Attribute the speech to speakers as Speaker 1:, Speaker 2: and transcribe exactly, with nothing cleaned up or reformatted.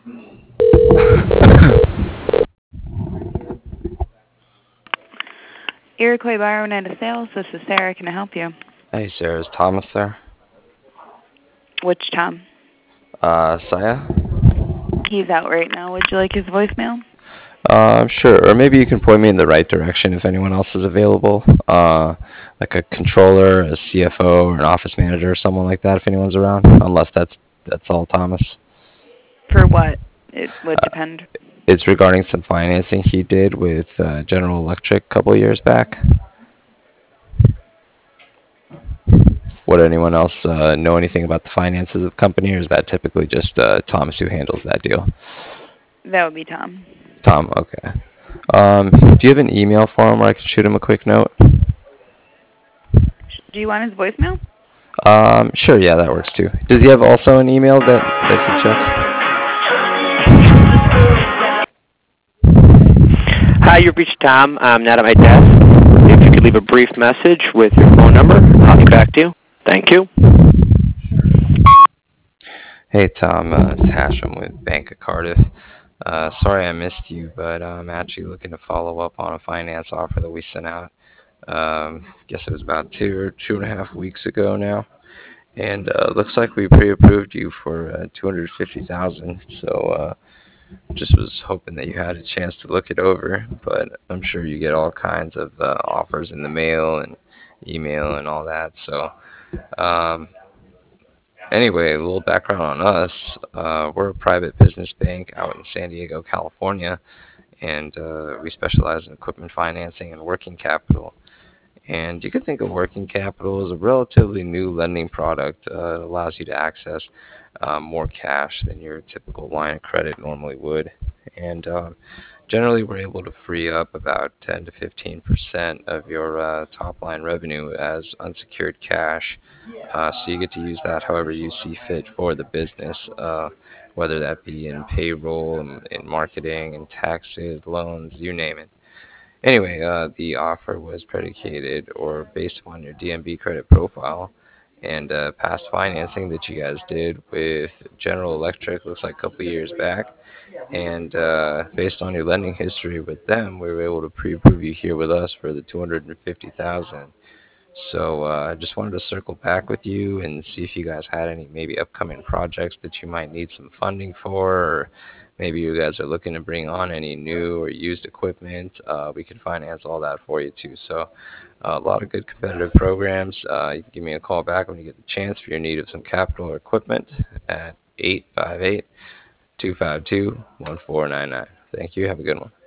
Speaker 1: Iroquois Bionet Sales, this is Sarah. Can I help you?
Speaker 2: Hey, Sarah, is Thomas there?
Speaker 1: Which Tom?
Speaker 2: Uh, Saya?
Speaker 1: He's out right now. Would you like his voicemail?
Speaker 2: Uh, sure, or maybe you can point me in the right direction if anyone else is available. Uh, like a controller, a C F O, or an office manager, or someone like that if anyone's around. Unless that's that's all Thomas.
Speaker 1: For what? It would
Speaker 2: Uh,
Speaker 1: depend.
Speaker 2: it's regarding some financing he did with uh, General Electric a couple years back. Would anyone else uh, know anything about the finances of the company, or is that typically just uh, Thomas who handles that deal?
Speaker 1: That would be Tom.
Speaker 2: Tom, okay. Um, do you have an email for him where I can shoot him a quick note?
Speaker 1: Do you want his voicemail?
Speaker 2: Um, sure, yeah, that works too. Does he have also an email that, that he checks?
Speaker 3: Hi, you've reached Tom. I'm not at my desk. If you could leave a brief message with your phone number, I'll get back to you. Thank you.
Speaker 2: Hey, Tom, uh, it's Hashem with Bank of Cardiff. Uh, sorry I missed you, but I'm actually looking to follow up on a finance offer that we sent out. Um, guess it was about two or two and a half weeks ago now. And uh, looks like we pre-approved you for uh, two hundred fifty thousand dollars. So uh, just was hoping that you had a chance to look it over, but I'm sure you get all kinds of uh, offers in the mail and email and all that. So um, anyway, a little background on us. Uh, we're a private business bank out in San Diego, California, and uh, we specialize in equipment financing and working capital. And you can think of working capital as a relatively new lending product. Uh, it allows you to access um, more cash than your typical line of credit normally would. And um, generally, we're able to free up about ten to fifteen percent of your uh, top line revenue as unsecured cash. Uh, so you get to use that however you see fit for the business, uh, whether that be in payroll, in, in marketing, in taxes, loans, you name it. Anyway, uh, the offer was predicated or based upon your D M B credit profile and uh, past financing that you guys did with General Electric, looks like a couple years back. And uh, based on your lending history with them, we were able to pre-approve you here with us for the two hundred fifty thousand dollars. So uh, I just wanted to circle back with you and see if you guys had any maybe upcoming projects that you might need some funding for, or maybe you guys are looking to bring on any new or used equipment. Uh, we can finance all that for you too. So uh, a lot of good competitive programs. Uh, you can give me a call back when you get the chance for your need of some capital or equipment at eight five eight, two five two, one four nine nine. Thank you. Have a good one.